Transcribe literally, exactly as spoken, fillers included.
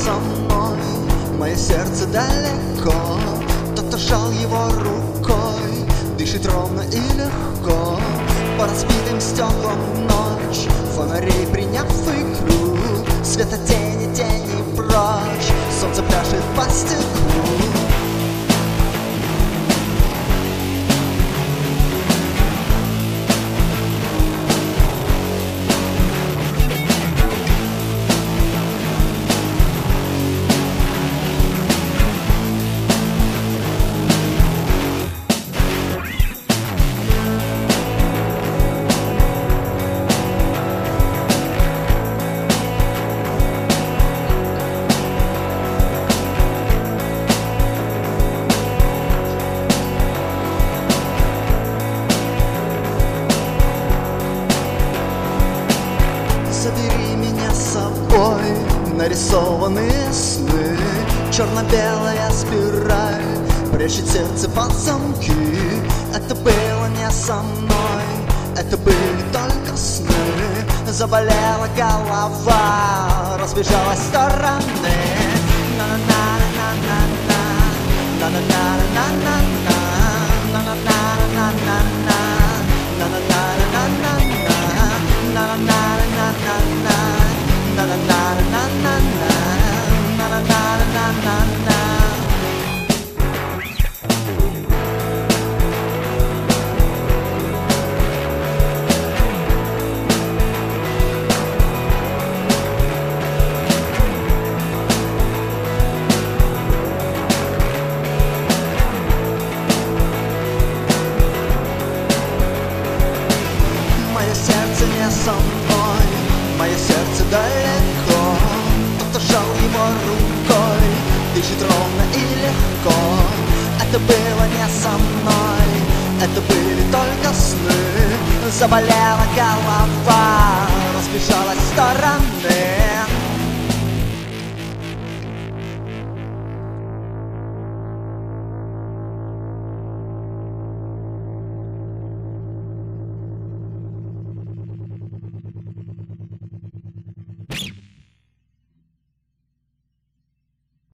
со мной, мое сердце далеко. Кто-то сжал его рукой, дышит ровно и легко. По разбитым стеклам ночь, фонарей приняв игру, света тени, тени прочь, солнце пляшет по стеклу. Забери меня с собой, нарисованные сны, черно-белая спираль прячет сердце под замки. Это было не со мной, это были только сны. Заболела голова, разбежалась в стороны. На-на-на-на-на-на, на-на-на-на-на-на, на-на-на-на-на-на, на-на-на-на-на-на. Мое сердце не со мной, мое сердце далеко. Кто-то сжал его рукой, дышит ровно и легко. Это было не со мной, это были только сны. Заболела голова, разбежалась в стороны.